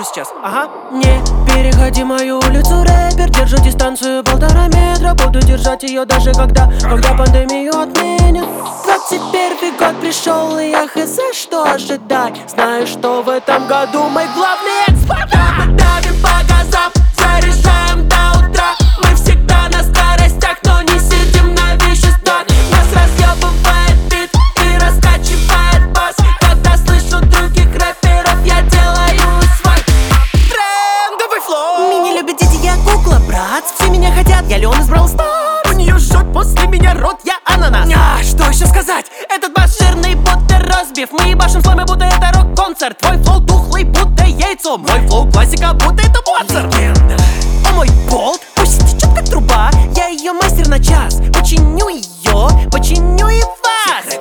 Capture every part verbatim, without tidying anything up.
сейчас, ага. Не переходи мою улицу, рэпер. Держу дистанцию полтора метра. Буду держать ее даже когда, когда пандемию отменят. Двадцать первый год пришел, и я хз, что ожидать. Знаю, что в этом году мой главный экспорт. Мы давим по газам, заряжаем до утра. Мы всегда на скоростях, но не сидим на веществах. Нас разъебывает бит и раскачивает бас. Когда слышу других рэперов, я делаю свой трендовый флоу. Меня любят дети, я кукла, брат. Все меня хотят, я Леон из Brawl Stars. У нее жжет после меня рот, я ананас. А, что еще сказать? Этот бас жирный, будто розбив. Мы ебашим слэмы, будто это рок-концерт. Твой флоу тухлый, будто яйцо. Мой флоу классика, будто это Моцарт. А мой болт пусть течет как труба. Я ее мастер на час. Починю ее, починю и вас.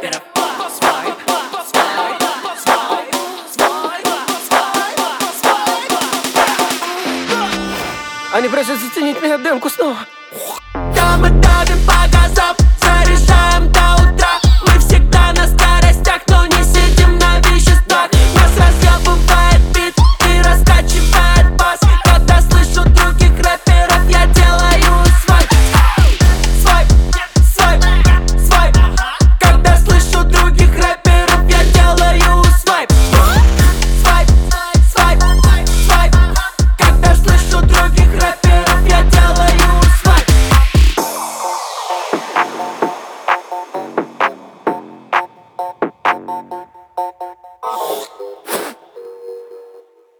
Они просят заценить меня демку снова. Да, мы давим по газам, заряжаем до утра. Мы всегда на скоростях, но не сидим на веществах. Нас разъебывает бит и раскачивает бас. Когда слышу других рэперов, я делаю свайп. Свайп, свайп, свайп. Когда слышу других рэперов, я делаю свайп. Свайп, свайп, свайп. Когда слышу других рэперов, я делаю свайп.